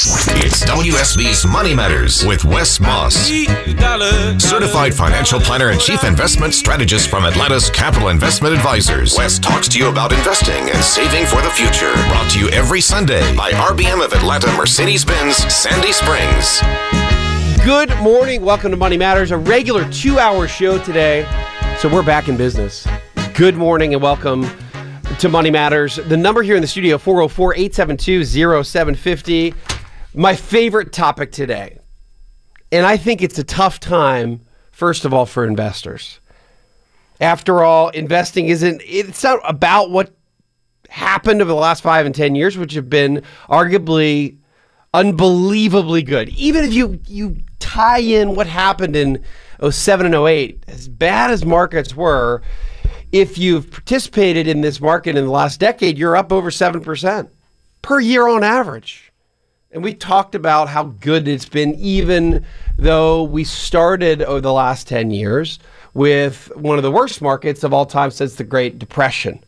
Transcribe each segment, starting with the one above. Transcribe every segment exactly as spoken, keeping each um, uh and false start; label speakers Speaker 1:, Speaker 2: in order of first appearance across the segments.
Speaker 1: It's W S B's Money Matters with Wes Moss, certified financial planner and chief investment strategist from Atlanta's Capital Investment Advisors. Wes talks to you about investing and saving for the future. Brought to you every Sunday by R B M of Atlanta Mercedes-Benz Sandy Springs.
Speaker 2: Good morning. Welcome to Money Matters, a regular two-hour show today. So we're back in business. Good morning and welcome to Money Matters. The number here in the studio, four oh four, eight seven two, oh seven five oh. My favorite topic today. And I think it's a tough time, first of all, for investors. After all, investing isn't, it's not about what happened over the last five and ten years, which have been arguably unbelievably good. Even if you, you tie in what happened in oh seven and oh eight, as bad as markets were, if you've participated in this market in the last decade, you're up over seven percent per year on average. And we talked about how good it's been, even though we started over the last ten years with one of the worst markets of all time since the Great Depression.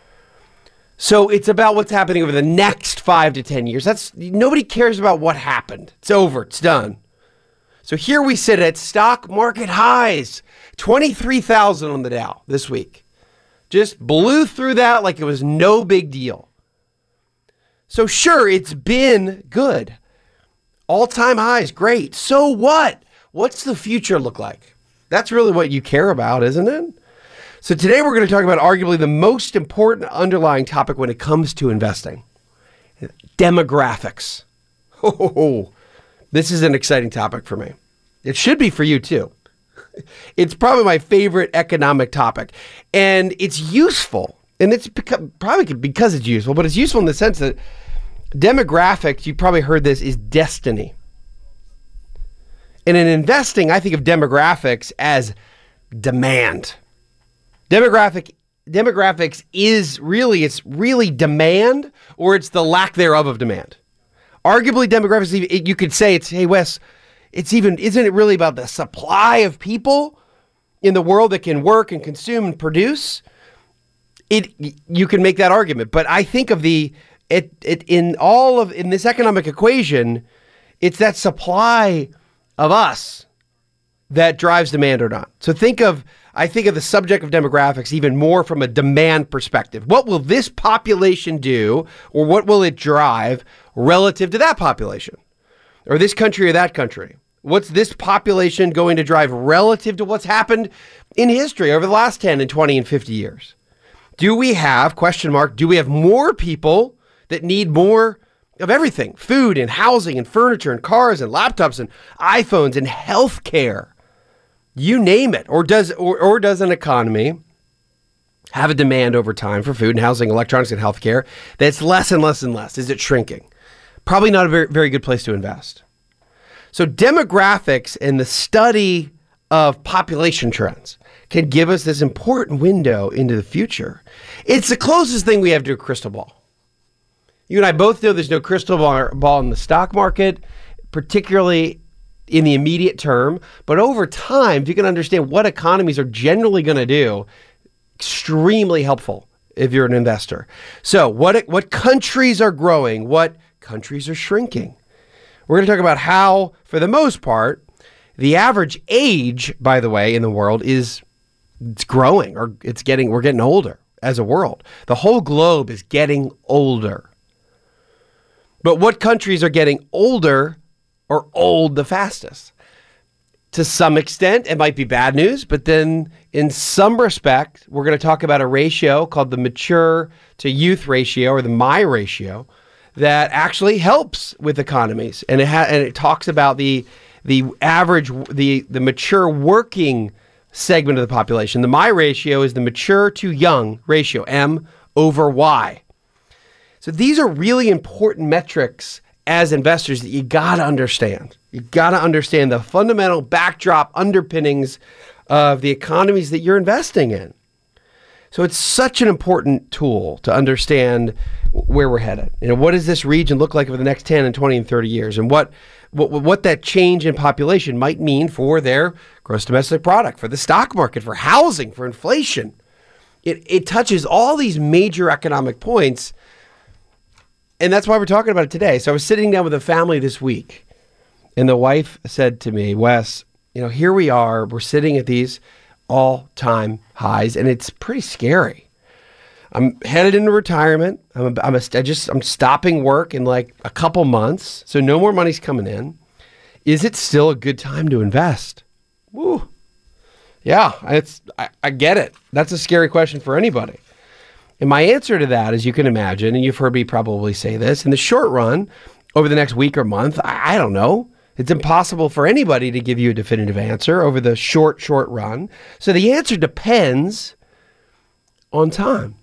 Speaker 2: So it's about what's happening over the next five to ten years. That's nobody cares about what happened. It's over. It's done. So here we sit at stock market highs, twenty-three thousand on the Dow this week. Just blew through that like it was no big deal. So sure, it's been good. All-time highs, great. So what? What's the future look like? That's really what you care about, isn't it? So today we're going to talk about arguably the most important underlying topic when it comes to investing. Demographics. Oh, this is an exciting topic for me. It should be for you too. It's probably my favorite economic topic. And it's useful. And it's because, probably because it's useful, but it's useful in the sense that demographics, you probably heard this, is destiny. And in investing, I think of demographics as demand. Demographic demographics is really, it's really demand, or it's the lack thereof of demand. Arguably, demographics, you could say it's, hey, Wes, it's even, isn't it really about the supply of people in the world that can work and consume and produce? It, you can make that argument, but I think of the, it, it in all of, in this economic equation, it's that supply of us that drives demand or not. So think of, I think of the subject of demographics even more from a demand perspective. What will this population do, or what will it drive relative to that population, or this country or that country? What's this population going to drive relative to what's happened in history over the last ten and twenty and fifty years? Do we have, question mark, do we have more people that need more of everything? Food and housing and furniture and cars and laptops and iPhones and healthcare. You name it. Or does or, or does an economy have a demand over time for food and housing, electronics and healthcare that's less and less and less? Is it shrinking? Probably not a very, very good place to invest. So demographics and the study of population trends can give us this important window into the future. It's the closest thing we have to a crystal ball. You and I both know there's no crystal ball in the stock market, particularly in the immediate term. But over time, if you can understand what economies are generally going to do, extremely helpful if you're an investor. So what, what countries are growing? What countries are shrinking? We're going to talk about how, for the most part, the average age, by the way, in the world is it's growing, or it's getting, we're getting older as a world. The whole globe is getting older. But what countries are getting older or old the fastest? To some extent, it might be bad news, but then in some respect, we're going to talk about a ratio called the mature to youth ratio, or the M I ratio, that actually helps with economies. And it ha- and it talks about the the average, the, the mature working segment of the population. The M I ratio is the mature to young ratio, M over Y. So these are really important metrics as investors that you got to understand. You got to understand the fundamental backdrop underpinnings of the economies that you're investing in. So it's such an important tool to understand where we're headed. You know, what does this region look like over the next ten and twenty and thirty years? And what, what, what that change in population might mean for their gross domestic product, for the stock market, for housing, for inflation. It, it touches all these major economic points. and that's why we're talking about it today. So I was sitting down with a family this week, and the wife said to me, Wes, you know, here we are. We're sitting at these all-time highs, and it's pretty scary. I'm headed into retirement. I'm, a, I'm a, I just I'm stopping work in like a couple months, so no more money's coming in. Is it still a good time to invest? Woo. Yeah, it's I, I get it. That's a scary question for anybody. And my answer to that, as you can imagine, and you've heard me probably say this, in the short run, over the next week or month, I, I don't know. It's impossible for anybody to give you a definitive answer over the short, short run. So the answer depends on time.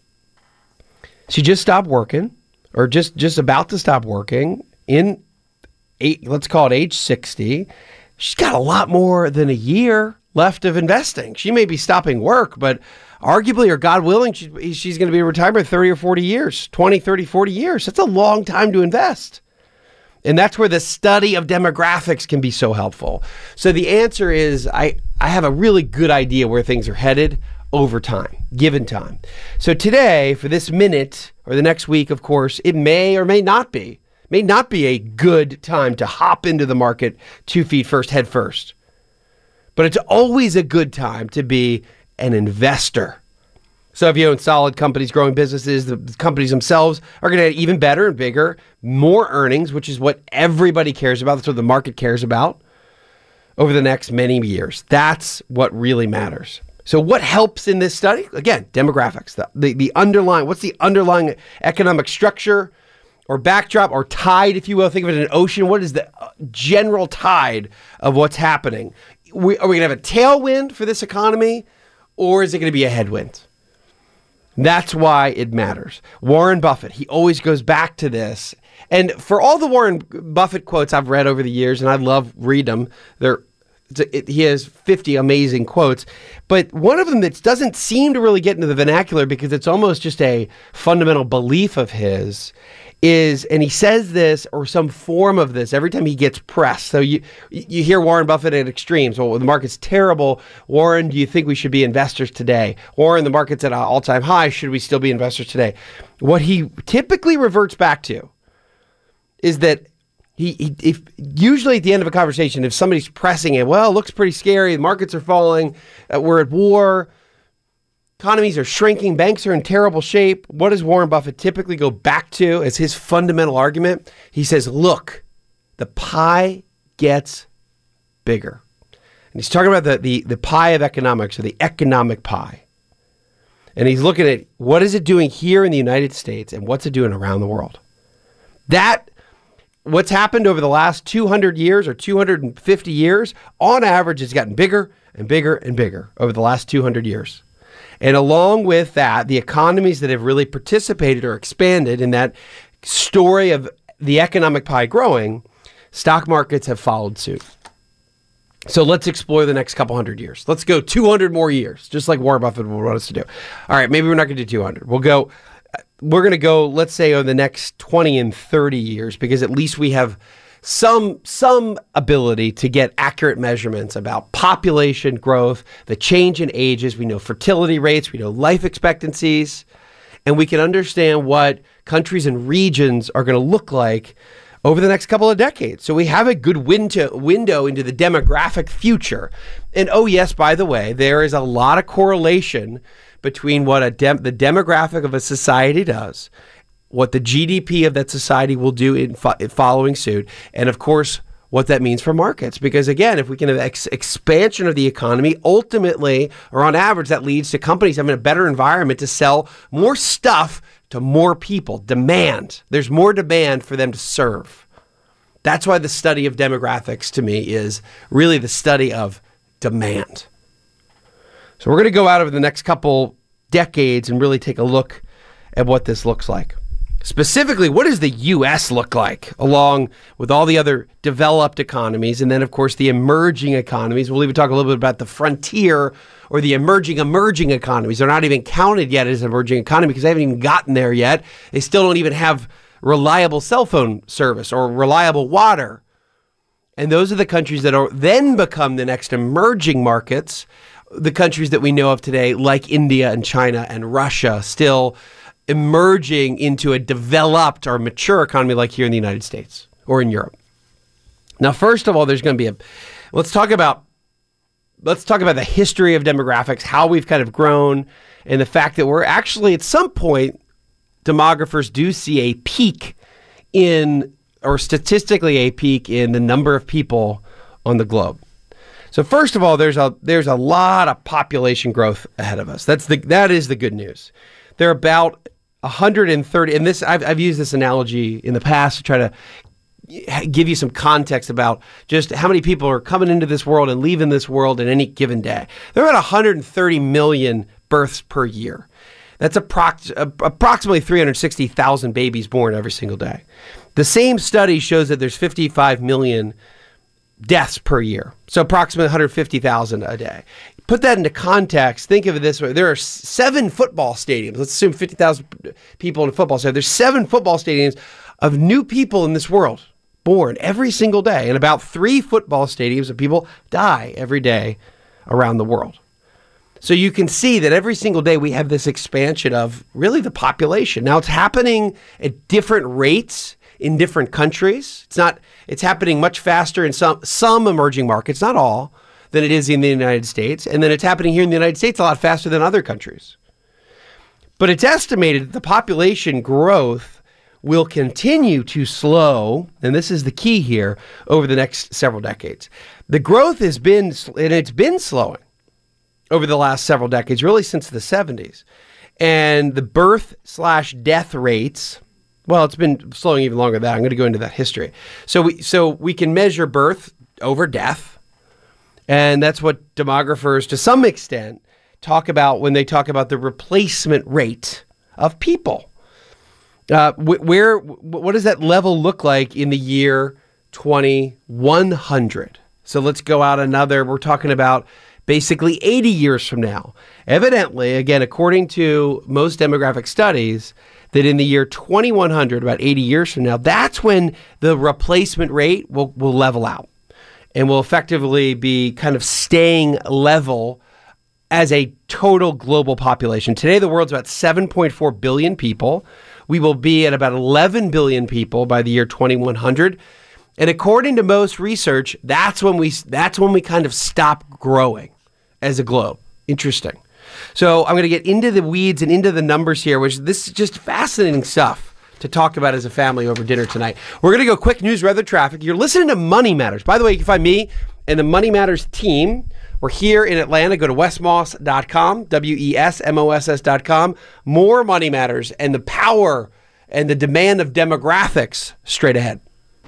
Speaker 2: She just stopped working, or just, just about to stop working in, eight, let's call it age sixty. She's got a lot more than a year left of investing. She may be stopping work, but arguably, or God willing, she, she's going to be in retirement thirty or forty years, twenty, thirty, forty years. That's a long time to invest. And that's where the study of demographics can be so helpful. So the answer is, I, I have a really good idea where things are headed over time, given time. So today, for this minute, or the next week, of course, it may or may not be, may not be a good time to hop into the market two feet first, head first. But it's always a good time to be an investor. So if you own solid companies, growing businesses, the companies themselves are going to get even better and bigger, more earnings, which is what everybody cares about. That's what the market cares about over the next many years. That's what really matters. So what helps in this study? Again, demographics, the, the, the underlying, what's the underlying economic structure or backdrop or tide, if you will? Think of it as an ocean. What is the general tide of what's happening? We, are we going to have a tailwind for this economy, or is it going to be a headwind? That's why it matters. Warren Buffett, he always goes back to this. And for all the Warren Buffett quotes I've read over the years, and I love read them, they're, it, he has fifty amazing quotes. But one of them that doesn't seem to really get into the vernacular because it's almost just a fundamental belief of his is, and he says this or some form of this every time he gets pressed. So you you hear Warren Buffett at extremes. Well, the market's terrible. Warren, do you think we should be investors today? Warren, the market's at an all-time high. Should we still be investors today? What he typically reverts back to is that he, he if usually at the end of a conversation, if somebody's pressing it, well, it looks pretty scary. The markets are falling. Uh, we're at war. Economies are shrinking. Banks are in terrible shape. What does Warren Buffett typically go back to as his fundamental argument? He says, look, the pie gets bigger. And he's talking about the, the, the pie of economics, or the economic pie. And he's looking at what is it doing here in the United States and what's it doing around the world. That, what's happened over the last two hundred years or two hundred fifty years, on average, has gotten bigger and bigger and bigger over the last two hundred years. And along with that, the economies that have really participated or expanded in that story of the economic pie growing, stock markets have followed suit. So let's explore the next couple hundred years. Let's go two hundred more years, just like Warren Buffett would want us to do. All right, maybe we're not going to do two hundred. We'll go, we're going to go, let's say, over the next twenty and thirty years, because at least we have some some ability to get accurate measurements about population growth, the change in ages. We know fertility rates, we know life expectancies, and we can understand what countries and regions are going to look like over the next couple of decades. So we have a good window window into the demographic future. And oh yes, by the way, there is a lot of correlation between what a dem- the demographic of a society does, what the G D P of that society will do in, fo- in following suit, and of course, what that means for markets. Because again, if we can have ex- expansion of the economy, ultimately, or on average, that leads to companies having a better environment to sell more stuff to more people. Demand. There's more demand for them to serve. That's why the study of demographics to me is really the study of demand. So we're going to go out over the next couple decades and really take a look at what this looks like. Specifically, what does the U S look like along with all the other developed economies? And then, of course, the emerging economies. We'll even talk a little bit about the frontier or the emerging emerging economies. They're not even counted yet as emerging economy because they haven't even gotten there yet. They still don't even have reliable cell phone service or reliable water. And those are the countries that are then become the next emerging markets, the countries that we know of today, like India and China and Russia, still emerging into a developed or mature economy like here in the United States or in Europe. Now, first of all, there's going to be a, let's talk about, let's talk about the history of demographics, how we've kind of grown, and the fact that we're actually at some point, demographers do see a peak in, or statistically a peak in the number of people on the globe. So first of all, there's a there's a lot of population growth ahead of us. That's the that is the good news. There are about one hundred thirty, and this I've I've used this analogy in the past to try to give you some context about just how many people are coming into this world and leaving this world in any given day. There are about one hundred thirty million births per year. That's approx- approximately three hundred sixty thousand babies born every single day. The same study shows that there's fifty-five million deaths per year. So approximately one hundred fifty thousand a day. Put that into context. Think of it this way. There are seven football stadiums. Let's assume fifty thousand people in a football stadium. There's seven football stadiums of new people in this world born every single day. And about three football stadiums of people die every day around the world. So you can see that every single day we have this expansion of really the population. Now it's happening at different rates in different countries. It's not, it's happening much faster in some, some emerging markets, not all, than it is in the United States. And then it's happening here in the United States a lot faster than other countries. But it's estimated that the population growth will continue to slow, and this is the key here, over the next several decades. The growth has been, and it's been slowing over the last several decades, really since the seventies. And the birth slash death rates, well, it's been slowing even longer than that. I'm going to go into that history. So we so we can measure birth over death, and that's what demographers, to some extent, talk about when they talk about the replacement rate of people. Uh, wh- where what does that level look like in the year twenty-one hundred? So let's go out another. We're talking about basically eighty years from now. Evidently, again, according to most demographic studies, that in the year twenty-one hundred, about eighty years from now, that's when the replacement rate will, will level out and will effectively be kind of staying level as a total global population. Today, the world's about seven point four billion people. We will be at about eleven billion people by the year twenty-one hundred. And according to most research, that's when we that's when we kind of stop growing as a globe. Interesting. So I'm going to get into the weeds and into the numbers here, which this is just fascinating stuff to talk about as a family over dinner tonight. We're going to go quick news, weather, traffic. You're listening to Money Matters. By the way, you can find me and the Money Matters team. We're here in Atlanta. Go to wes moss dot com, W E S M O S S dot com. More Money Matters and the power and the demand of demographics straight ahead.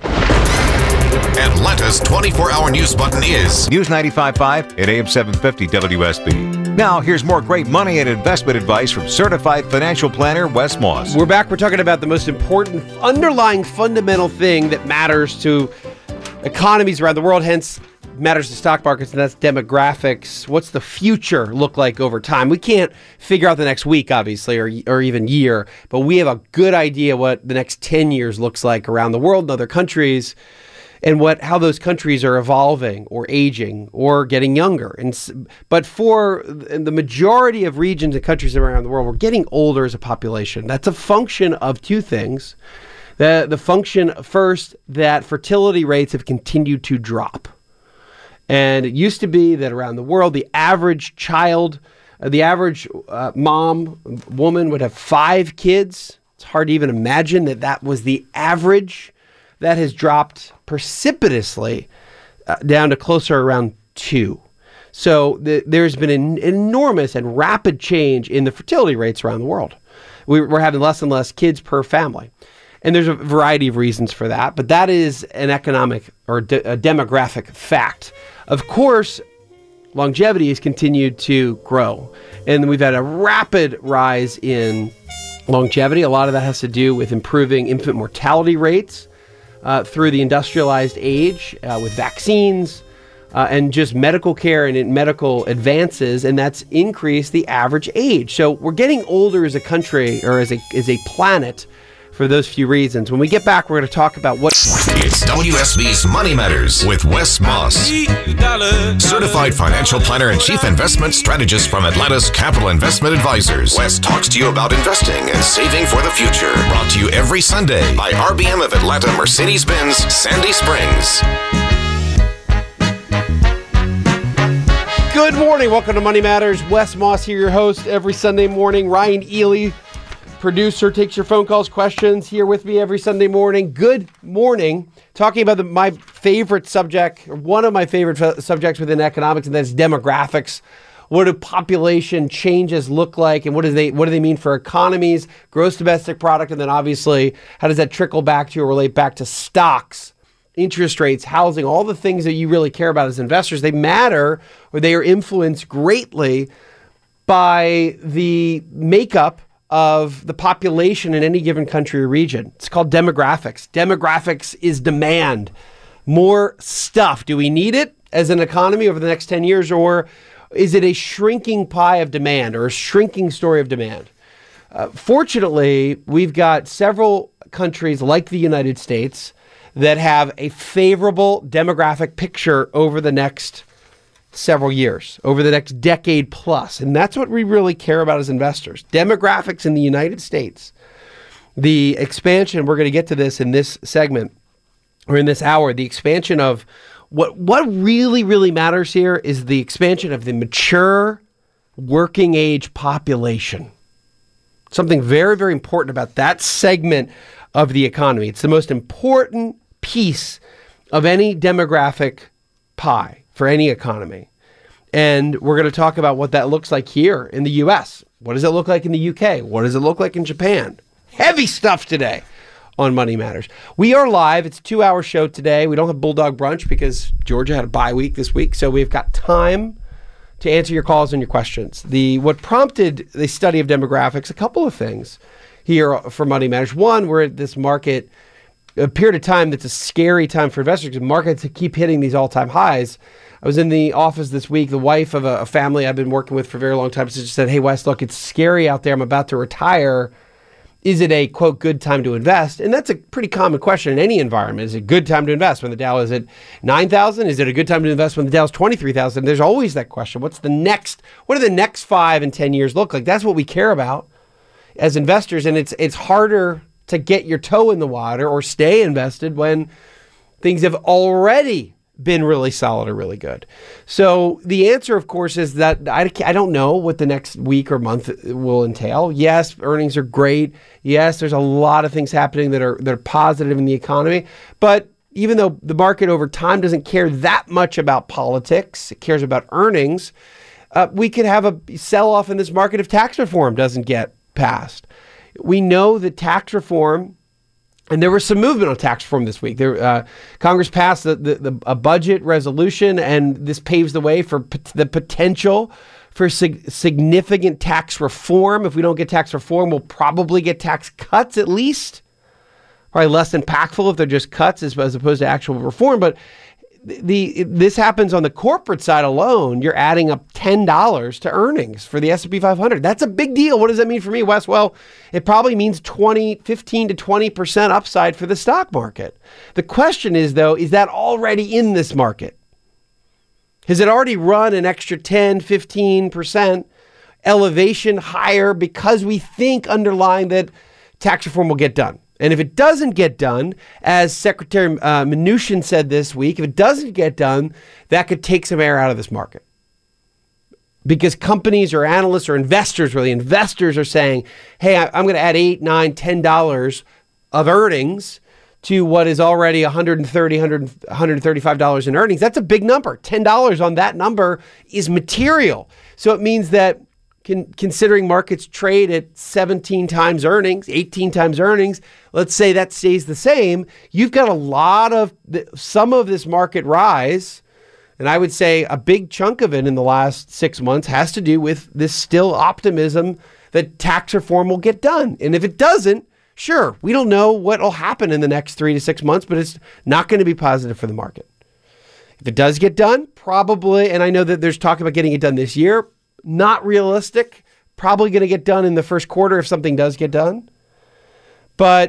Speaker 1: Atlanta's twenty-four hour news button is
Speaker 3: News ninety-five point five at A M seven fifty W S B. Now, here's more great money and investment advice from certified financial planner Wes Moss.
Speaker 2: We're back. We're talking about the most important underlying fundamental thing that matters to economies around the world, hence matters to stock markets, and that's demographics. What's the future look like over time? We can't figure out the next week, obviously, or or even year, but we have a good idea what the next ten years looks like around the world and other countries, and what how those countries are evolving or aging or getting younger. And but for the majority of regions and countries around the world, we're getting older as a population. That's a function of two things. The, the function, first, that fertility rates have continued to drop. And it used to be that around the world, the average child, uh, the average uh, mom, woman would have five kids. It's hard to even imagine that that was the average. That has dropped precipitously uh, down to closer around two. So the, there's been an enormous and rapid change in the fertility rates around the world. We, we're having less and less kids per family. And there's a variety of reasons for that, but that is an economic or de- a demographic fact. Of course, longevity has continued to grow, and we've had a rapid rise in longevity. A lot of that has to do with improving infant mortality rates uh, through the industrialized age uh, with vaccines uh, and just medical care and medical advances, and that's increased the average age. So we're getting older as a country or as a as a planet for those few reasons. When we get back, we're going to talk about what...
Speaker 1: It's W S B's Money Matters with Wes Moss, certified financial planner and chief investment strategist from Atlantis Capital Investment Advisors. Wes talks to you about investing and saving for the future. Brought to you every Sunday by R B M of Atlanta Mercedes-Benz Sandy Springs.
Speaker 2: Good morning. Welcome to Money Matters. Wes Moss here, your host, every Sunday morning. Ryan Ely, producer, takes your phone calls, questions, here with me every Sunday morning. Good morning. Talking about the, my favorite subject, or one of my favorite f- subjects within economics, and that's demographics. What do population changes look like, and what do they what do they mean for economies, gross domestic product, and then obviously how does that trickle back to or relate back to stocks, interest rates, housing, all the things that you really care about as investors. They matter, or they are influenced greatly by the makeup of the population in any given country or region. It's called demographics. Demographics is demand. More stuff. Do we need it as an economy over the next ten years, or is it a shrinking pie of demand or a shrinking story of demand? Uh, fortunately, we've got several countries like the United States that have a favorable demographic picture over the next several years, over the next decade plus. And that's what we really care about as investors. Demographics in the United States. The expansion, we're going to get to this in this segment or in this hour, the expansion of what what really, really matters here is the expansion of the mature working age population. Something very, very important about that segment of the economy. It's the most important piece of any demographic pie for any economy. And we're going to talk about what that looks like here in the U S. What does it look like in the U K? What does it look like in Japan? Heavy stuff today on Money Matters. We are live. It's a two-hour show today. We don't have Bulldog Brunch because Georgia had a bye week this week, so we've got time to answer your calls and your questions. The what prompted the study of demographics, a couple of things here for Money Matters. One, we're at this market, a period of time that's a scary time for investors because markets keep hitting these all-time highs. I was in the office this week. The wife of a, a family I've been working with for a very long time just said, hey, Wes, look, it's scary out there. I'm about to retire. Is it a, quote, good time to invest? And that's a pretty common question in any environment. Is it a good time to invest when the Dow is at nine thousand? Is it a good time to invest when the Dow is twenty-three thousand? There's always that question. What's the next, what do the next five and ten years look like? That's what we care about as investors. And it's it's harder to get your toe in the water or stay invested when things have already been really solid or really good. So the answer, of course, is that I, I don't know what the next week or month will entail. Yes, earnings are great. Yes, there's a lot of things happening that are that are positive in the economy. But even though the market over time doesn't care that much about politics, it cares about earnings, uh, we could have a sell-off in this market if tax reform doesn't get passed. We know that tax reform, and there was some movement on tax reform this week. There, uh, Congress passed the, the, the, a budget resolution, and this paves the way for p- the potential for sig- significant tax reform. If we don't get tax reform, we'll probably get tax cuts at least. Probably less impactful if they're just cuts as, as opposed to actual reform. But the this happens on the corporate side alone. You're adding up ten dollars to earnings for the S and P five hundred. That's a big deal. What does that mean for me, Wes? Well, it probably means twenty, fifteen to twenty percent upside for the stock market. The question is, though, is that already in this market? Has it already run an extra ten, fifteen percent elevation higher because we think underlying that tax reform will get done? And if it doesn't get done, as Secretary uh, Mnuchin said this week, if it doesn't get done, that could take some air out of this market. Because companies or analysts or investors, really investors are saying, hey, I'm going to add eight, nine, ten dollars of earnings to what is already one hundred thirty, one hundred, one hundred thirty-five dollars in earnings. That's a big number. ten dollars on that number is material. So it means that Con- considering markets trade at seventeen times earnings, eighteen times earnings, let's say that stays the same, you've got a lot of, the, some of this market rise, and I would say a big chunk of it in the last six months has to do with this still optimism that tax reform will get done. And if it doesn't, sure, we don't know what will happen in the next three to six months, but it's not going to be positive for the market. If it does get done, probably, and I know that there's talk about getting it done this year, not realistic, probably going to get done in the first quarter if something does get done. But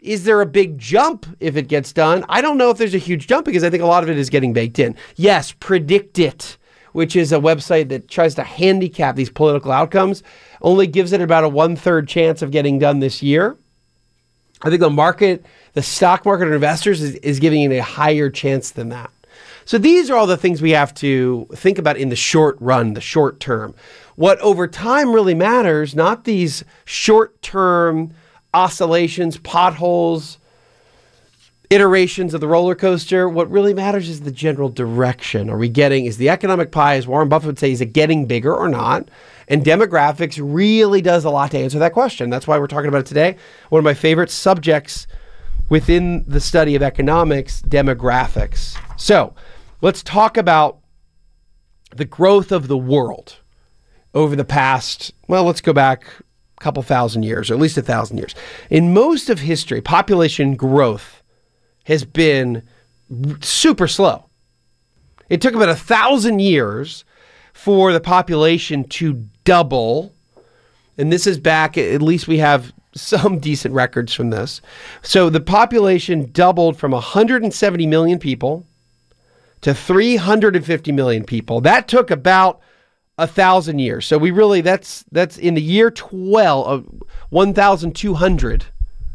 Speaker 2: is there a big jump if it gets done? I don't know if there's a huge jump because I think a lot of it is getting baked in. Yes, Predict It, which is a website that tries to handicap these political outcomes, only gives it about a one-third chance of getting done this year. I think the market, the stock market or investors is, is giving it a higher chance than that. So these are all the things we have to think about in the short run, the short term. What over time really matters, not these short-term oscillations, potholes, iterations of the roller coaster. What really matters is the general direction. Are we getting, is the economic pie, as Warren Buffett would say, is it getting bigger or not? And demographics really does a lot to answer that question. That's why we're talking about it today. One of my favorite subjects within the study of economics, demographics. So let's talk about the growth of the world over the past, well, let's go back a couple thousand years, or at least a thousand years. In most of history, population growth has been super slow. It took about a thousand years for the population to double. And this is back, at least we have some decent records from this. So the population doubled from one hundred seventy million people to three hundred fifty million people. That took about a thousand years. So we really, that's that's in the year twelve of one thousand two hundred.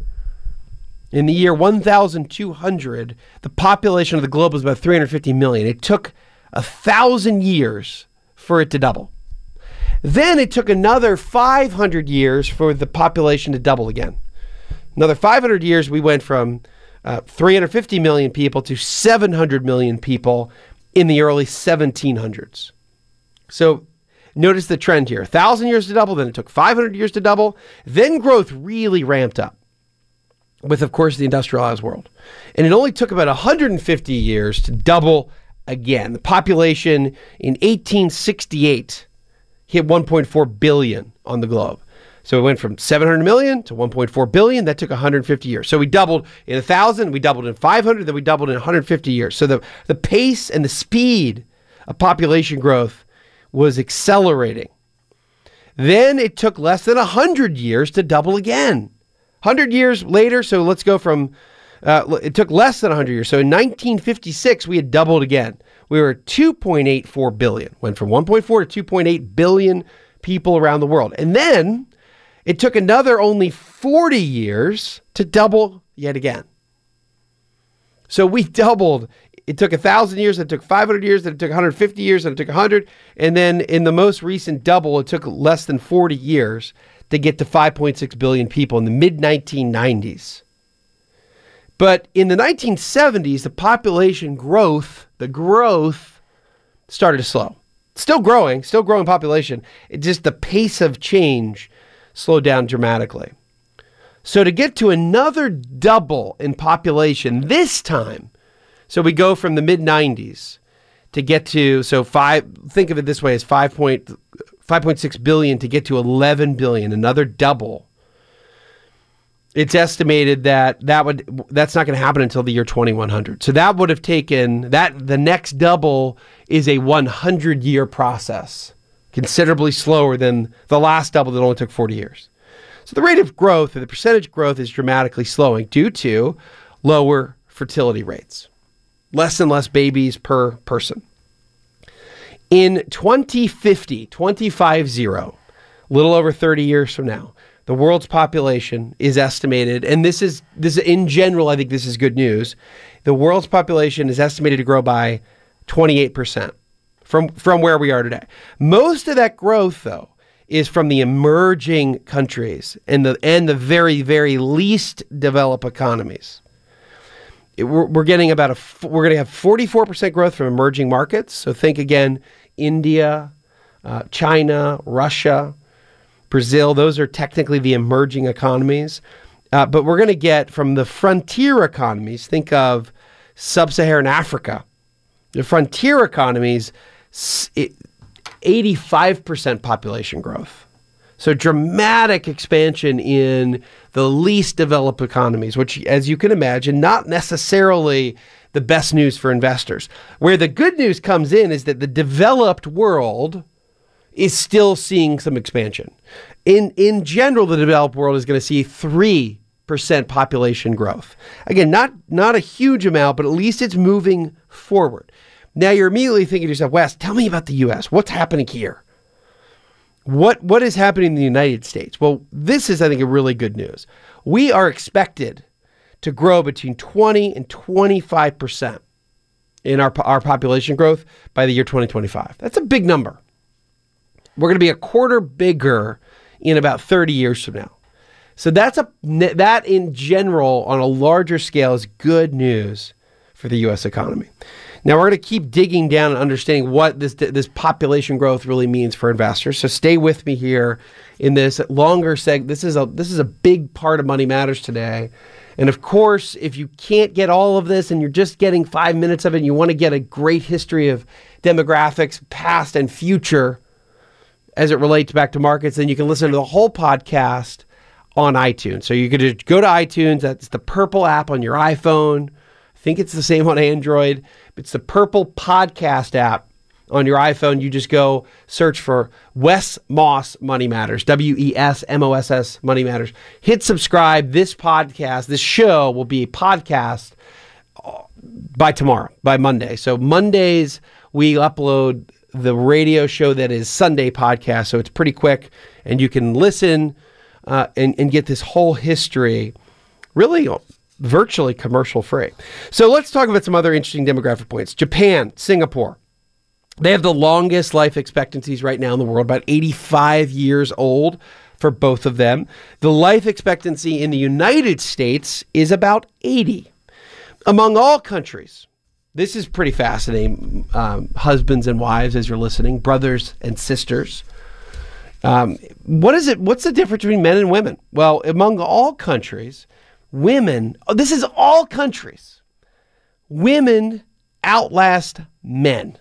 Speaker 2: In the year one thousand two hundred, the population of the globe was about three hundred fifty million. It took a thousand years for it to double. Then it took another five hundred years for the population to double again. Another five hundred years, we went from uh, three hundred fifty million people to seven hundred million people in the early seventeen hundreds. So notice the trend here. one thousand years to double, then it took five hundred years to double. Then growth really ramped up with, of course, the industrialized world. And it only took about one hundred fifty years to double again. The population in eighteen sixty-eight hit one point four billion on the globe. So it went from seven hundred million to one point four billion. That took one hundred fifty years. So we doubled in one thousand, we doubled in five hundred, then we doubled in one hundred fifty years. So the, the pace and the speed of population growth was accelerating. Then it took less than one hundred years to double again. one hundred years later, so let's go from, uh, it took less than one hundred years. So in nineteen fifty-six, we had doubled again. We were at two point eight four billion, went from one point four to two point eight billion people around the world. And then it took another only forty years to double yet again. So we doubled. It took one thousand years, then it took five hundred years, then it took one hundred fifty years, then it took one hundred. And then in the most recent double, it took less than forty years to get to five point six billion people in the mid nineteen nineties. But in the nineteen seventies, the population growth, the growth started to slow. Still growing, still growing population. It just, the pace of change slowed down dramatically. So to get to another double in population this time, so we go from the mid nineties to get to, so five, think of it this way, as five point six billion to get to eleven billion, another double. It's estimated that that would that's not going to happen until the year twenty-one hundred. So that would have taken, that the next double is a one hundred year process, considerably slower than the last double that only took forty years. So the rate of growth, or the percentage growth, is dramatically slowing due to lower fertility rates. Less and less babies per person. In twenty fifty, twenty-five zero, a little over thirty years from now, the world's population is estimated, and this is this in general, I think this is good news. The world's population is estimated to grow by twenty-eight percent from, from where we are today. Most of that growth, though, is from the emerging countries and the and the very, very least developed economies. It, we're, we're getting about a we're going to have forty-four percent growth from emerging markets. So think again, India, uh, China, Russia, Brazil. Those are technically the emerging economies. Uh, but we're going to get from the frontier economies. Think of sub-Saharan Africa. The frontier economies, eighty-five percent population growth. So dramatic expansion in the least developed economies, which, as you can imagine, not necessarily the best news for investors. Where the good news comes in is that the developed world is still seeing some expansion. In in general, the developed world is going to see three percent population growth. Again, not, not a huge amount, but at least it's moving forward. Now you're immediately thinking to yourself, Wes, tell me about the U S. What's happening here? What What is happening in the United States? Well, this is, I think, a really good news. We are expected to grow between twenty and twenty-five percent in our, our population growth by the year twenty twenty-five. That's a big number. We're going to be a quarter bigger in about thirty years from now. So that's a that in general on a larger scale is good news for the U S economy. Now we're going to keep digging down and understanding what this this population growth really means for investors. So stay with me here in this longer seg. This is a this is a big part of Money Matters today. And of course, if you can't get all of this and you're just getting five minutes of it and you want to get a great history of demographics, past and future, as it relates back to markets, then you can listen to the whole podcast on iTunes. So you could just go to iTunes. That's the purple app on your iPhone. I think it's the same on Android. It's the purple podcast app on your iPhone. You just go search for Wes Moss Money Matters, W E S M O S S Money Matters. Hit subscribe. This podcast, this show will be a podcast by tomorrow, by Monday. So Mondays, we upload the radio show that is Sunday podcast. So it's pretty quick and you can listen uh, and, and get this whole history really virtually commercial free. So let's talk about some other interesting demographic points. Japan, Singapore. They have the longest life expectancies right now in the world, about eighty-five years old for both of them. The life expectancy in the United States is about eighty. Among all countries, this is pretty fascinating. Um, husbands and wives, as you're listening, brothers and sisters. Um, what is it? What's the difference between men and women? Well, among all countries, women, oh, this is all countries, women outlast men.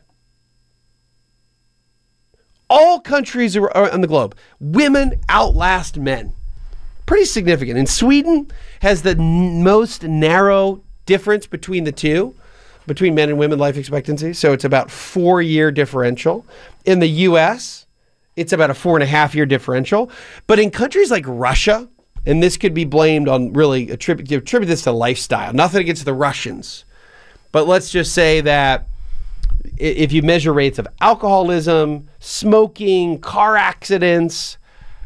Speaker 2: All countries are, are on the globe, women outlast men. Pretty significant. And Sweden has the n- most narrow difference between the two, between men and women life expectancy. So it's about four year differential. In the U S, it's about a four and a half year differential. But in countries like Russia, and this could be blamed on really attribute, attribute this to lifestyle. Nothing against the Russians. But let's just say that if you measure rates of alcoholism, smoking, car accidents,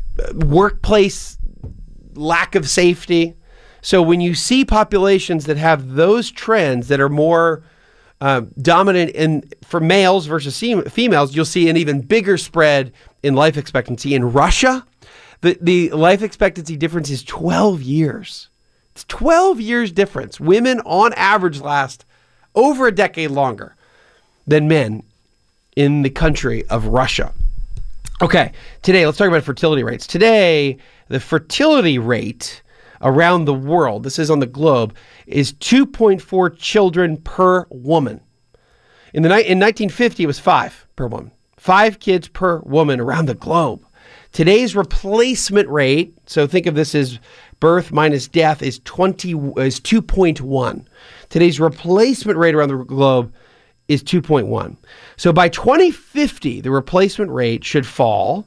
Speaker 2: workplace lack of safety. So when you see populations that have those trends that are more uh, dominant in for males versus females, you'll see an even bigger spread in life expectancy. In Russia, The the life expectancy difference is twelve years. It's twelve years difference. Women on average last over a decade longer than men in the country of Russia. Okay, today let's talk about fertility rates. Today, the fertility rate around the world, this is on the globe, is two point four children per woman. In the in nineteen fifty, it was five per woman. Five kids per woman around the globe. Today's replacement rate, so think of this as birth minus death, is twenty is two point one. Today's replacement rate around the globe is two point one. So by twenty fifty, the replacement rate should fall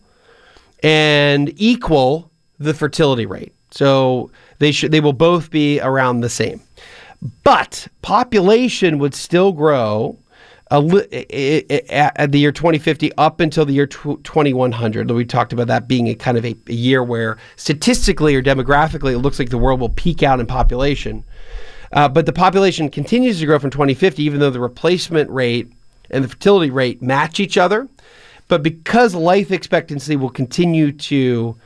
Speaker 2: and equal the fertility rate. So they should they will both be around the same. But population would still grow A li- at the year twenty fifty up until the year twenty-one hundred. We talked about that being a kind of a, a year where statistically or demographically, it looks like the world will peak out in population. Uh, but the population continues to grow from twenty fifty, even though the replacement rate and the fertility rate match each other. But because life expectancy will continue to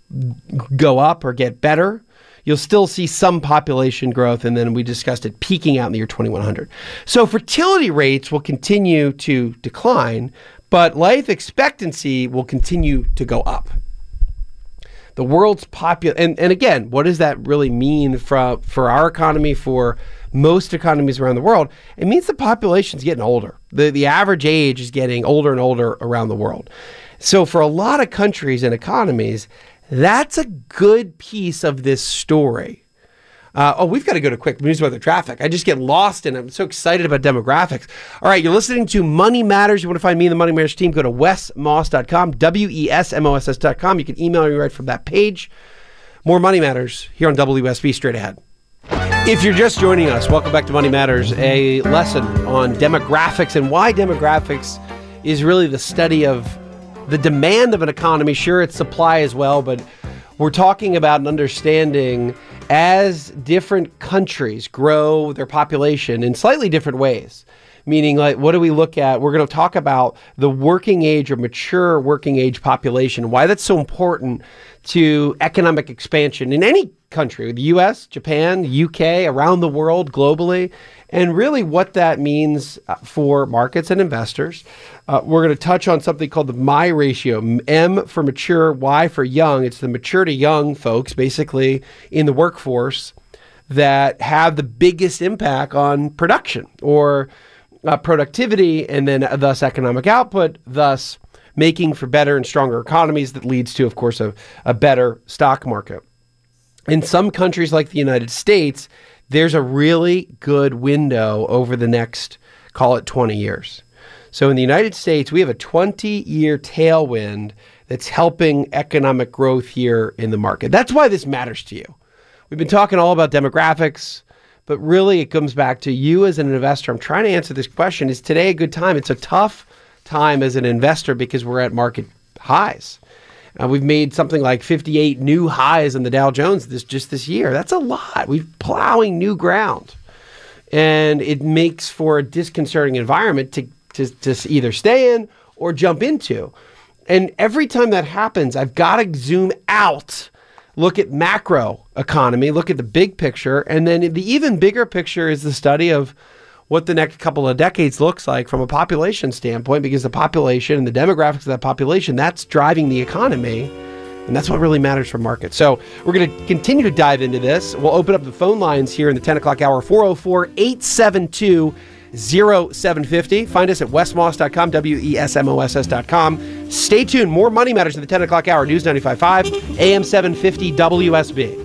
Speaker 2: go up or get better, you'll still see some population growth, and then we discussed it peaking out in the year twenty-one hundred. So fertility rates will continue to decline, but life expectancy will continue to go up. The world's popul and, and again, what does that really mean for, for our economy, for most economies around the world? It means the population's getting older. The, the average age is getting older and older around the world. So for a lot of countries and economies, that's a good piece of this story. Uh, oh, we've got to go to quick news weather traffic. I just get lost in it. I'm so excited about demographics. All right, you're listening to Money Matters. You want to find me and the Money Matters team, go to wes moss dot com, W E S M O S S dot com. You can email me right from that page. More Money Matters here on W S B straight ahead. If you're just joining us, welcome back to Money Matters, a lesson on demographics and why demographics is really the study of the demand of an economy. Sure, it's supply as well, but we're talking about an understanding as different countries grow their population in slightly different ways. Meaning, like, what do we look at? We're going to talk about the working age or mature working age population, why that's so important to economic expansion in any country, the U S, Japan, U K, around the world, globally, and really what that means for markets and investors. Uh, we're going to touch on something called the M I ratio, M for mature, Y for young. It's the mature to young folks, basically, in the workforce that have the biggest impact on production or uh, productivity, and then uh, thus economic output, thus making for better and stronger economies that leads to, of course, a, a better stock market. In some countries like the United States, there's a really good window over the next, call it twenty years. So in the United States, we have a twenty-year tailwind that's helping economic growth here in the market. That's why this matters to you. We've been talking all about demographics, but really it comes back to you as an investor. I'm trying to answer this question. Is today a good time? It's a tough time as an investor because we're at market highs. Uh, we've made something like fifty-eight new highs in the Dow Jones this just this year. That's a lot. We're plowing new ground. And it makes for a disconcerting environment to, to, to either stay in or jump into. And every time that happens, I've got to zoom out, look at macro economy, look at the big picture. And then the even bigger picture is the study of what the next couple of decades looks like from a population standpoint, because the population and the demographics of that population, that's driving the economy. And that's what really matters for markets. So we're going to continue to dive into this. We'll open up the phone lines here in the ten o'clock hour, four oh four, eight seven two, oh seven five oh. Find us at wesmoss dot com, W E S M O S S dot com. Stay tuned. More Money Matters in the ten o'clock hour. News ninety-five point five, A M seven fifty W S B.